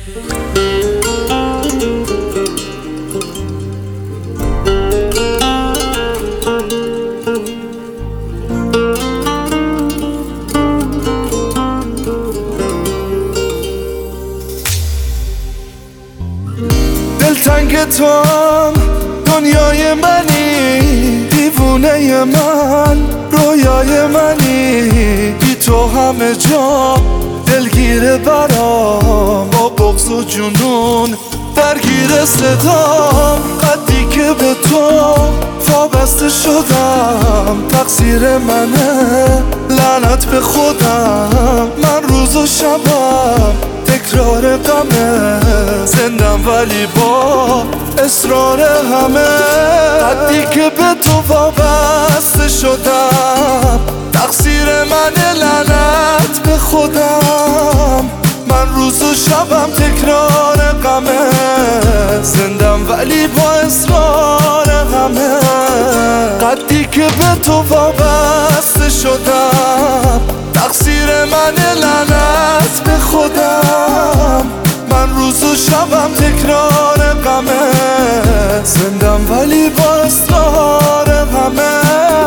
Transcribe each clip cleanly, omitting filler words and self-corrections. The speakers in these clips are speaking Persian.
دلتنگ توام، دنیای منی، دیوونه من، رویای منی، بی تو همه جا دلگیره برام، با بغض و جنون درگیر صدام. قدی که به تو وابسته شدم، تقصیر منه، لعنت به خودم. من روز و شبم تکرار غمه، زندم ولی با اصرار همه. قدی که به تو وابسته شدم، تقصیر منه، لعنت به خودم. من روز و شبم تکرار غمه، زندم ولی با اصرار همه. قدی که به تو وابسته شدم، تقصیر منه، لعنت به خودم. من روز و شبم تکرار غمه، زندم ولی با اصرار همه.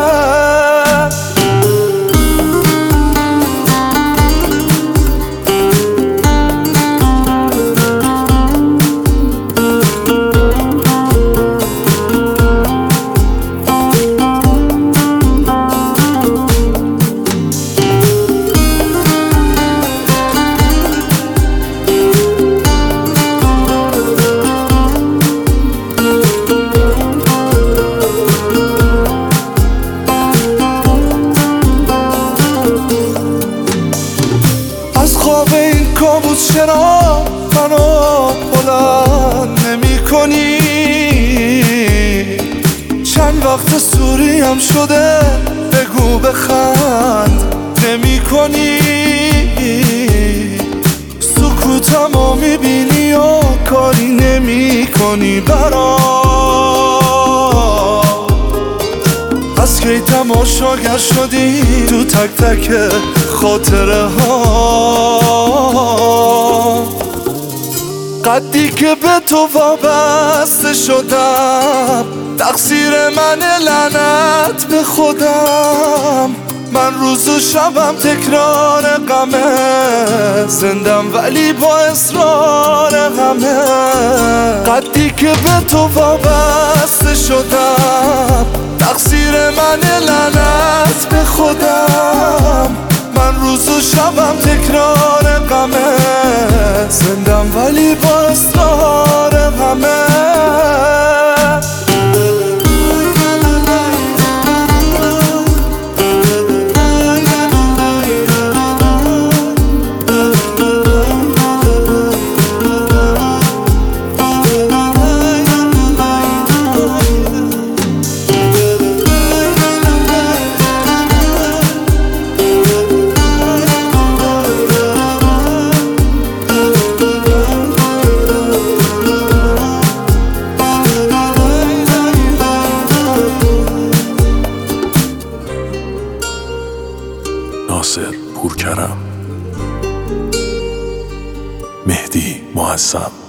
خواب این کابوس چرا منو بلند نمی کنی؟ چند وقت سوریم شده، بگو بخند نمی کنی؟ سکوتمو میبینی و کاری نمی کنی برام. از کی تماشاگر شدی تو تک تک خاطره ها؟ قدی که به تو وابسته شدم، تقصیر منه، لعنت به خودم. من روز و شبم تکرار غمه، زندم ولی با اصرار همه. قدی که به تو وابسته شدم، تقصیر منه، لعنت به خودم. من روز و شبم تکرار غمه، زندم ولی با اصرار همه. ناصر پورکرم، مهدی معظم.